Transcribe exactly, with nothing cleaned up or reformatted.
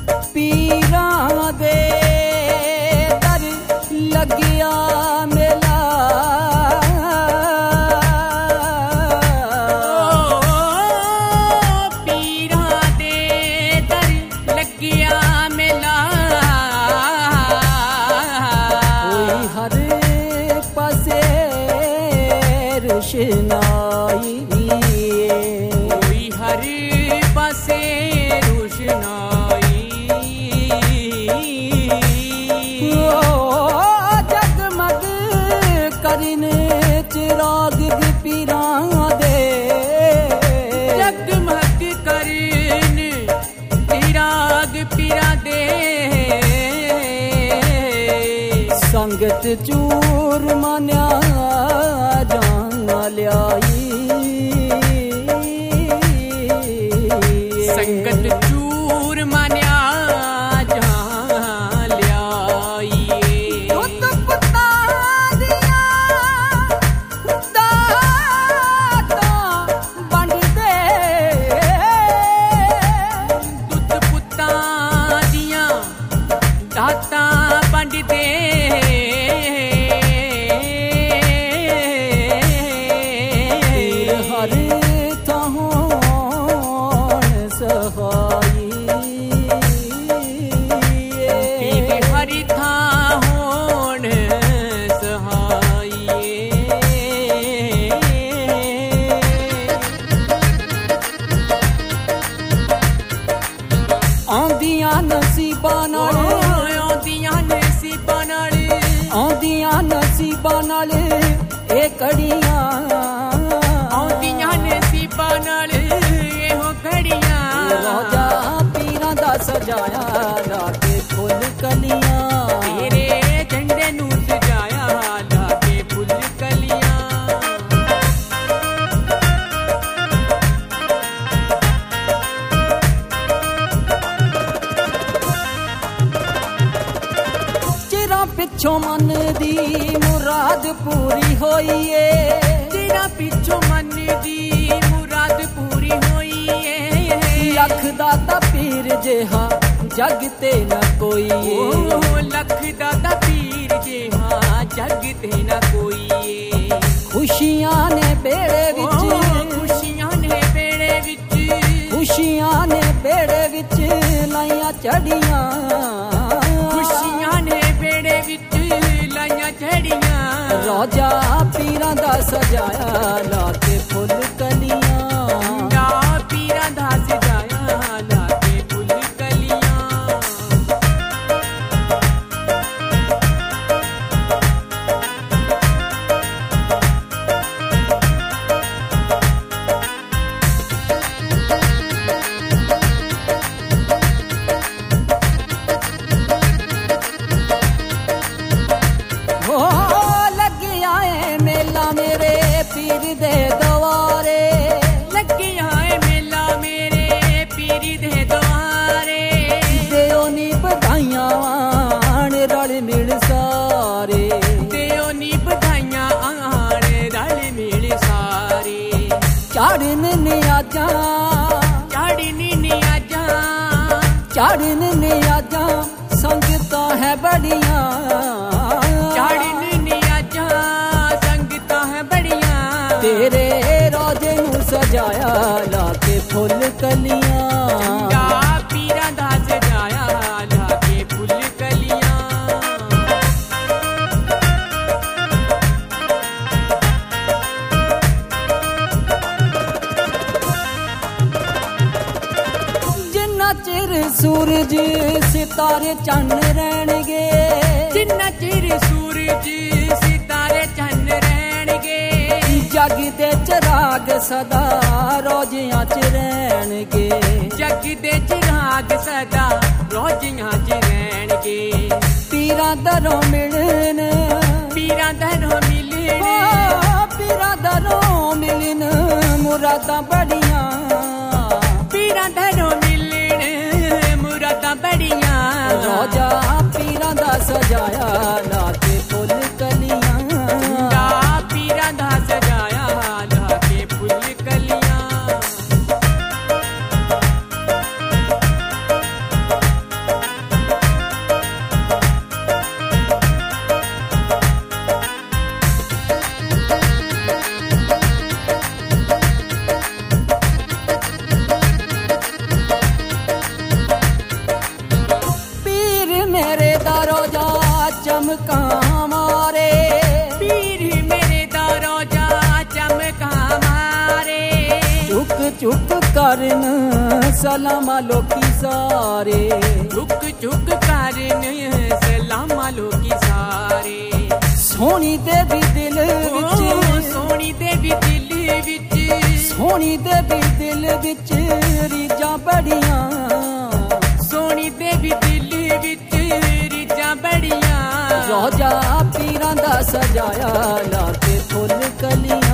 पीरां दे दर लगिया मेला पीरां दे दर लगिया मेला कोई हर पासे रोशनाई कोई हर पासे रोशनाई जगमग करिन चिराग पीरां दे जगमग करिन चिराग पीरां दे संगत चूर मान्या जाना ल्याई संगत चूर मान्या जहां ल्याई दुध पुत्ता दिया दाता बंड दे दुध पुत्ता दिया दाता बंड दे हर थाहों सहाई पीर हरि था होण सहाइए आंदियां नसीबां नाल आंदियां नसीबां नाल आंदियां नसीबां नाल ए कड़ियां आंदियां नसीबां नाल एहो घड़ियां राजा पीरां दा सजाया लाके फुल कलियां तेरे झंडे नू सजाया लाके फुल कलियां चिरा पिछों मन दी मुराद पूरी होई ए तेरा पिछों मन दी मुराद पूरी होई है लख दाता पीर जेहा जग ते न कोई ओ लख दाता पीर जे हाँ जग ते ना कोई खुशियां ने बेड़े ओ विच खुशियां ने बेड़े विच खुशियां ने बेड़े विच लाइयां चढ़ियां खुशियां ने बेड़े विच लाइयां झड़ियां राजा पीरां दा सजाया लाके फुल कलियां ना पीरां दा सजाया लाके फुल कलियां हो लगिया ए मेला मेरे पीर दे दवारे लगिया है मेला मेरे पीर दे द्वारे देओ नी बधाइयां आण रल मिल सारे देओ नी बधाइयां आण रल मिल सारे चाड़न नियाजा चाड़नी नियाजा चाड़न नियाजा संगता है बड़ियां चाड़नी नियाजा संगता है बड़ियां तेरे रोजे नू सजाया लाके फुल कलियां ना पीरां दा सजाया लाके फुल कलियां जिन्ना चिर सूरज सितारे चन्न रहणगे जिन्ना चिर सूरज सितारे चन्न रहणगे जग दे चिराग सदा रोजियां च रहणगे जग दे चिराग सदा रोजियां च रहणगे पीरां दरों मिलन पीरां दरों मिले ओ पीरां दरों मिलन मुरादां बड़ियां पीरां दरों मिलन मुरादां बड़ियां रोजा पीरां दा सजाया लाके फुल कलियां ना पीरां दा सजाया लाके फुल कलियां ਕਰਨ ਸਲਾਮਾਂ ਲੋਕੀ ਸਾਰੇ झुक झुक करन सलामा लोकी सारे ਸੋਹਣੀ ਦੇ ਵੀ ਦਿਲ ओ ਵਿੱਚ सोनी दे भी दिल विच ਸੋਹਣੀ ਦੇ ਵੀ ਦਿਲ ਵਿੱਚ ਰੀਝਾਂ ਬੜੀਆਂ सोनी दे भी दिल विच रिजा बड़ियां ਰੋਜਾ ਪੀਰਾਂ ਦਾ ਸਜਾਇਆ ਲਾ ਕੇ ਫੁੱਲ ਕਲੀ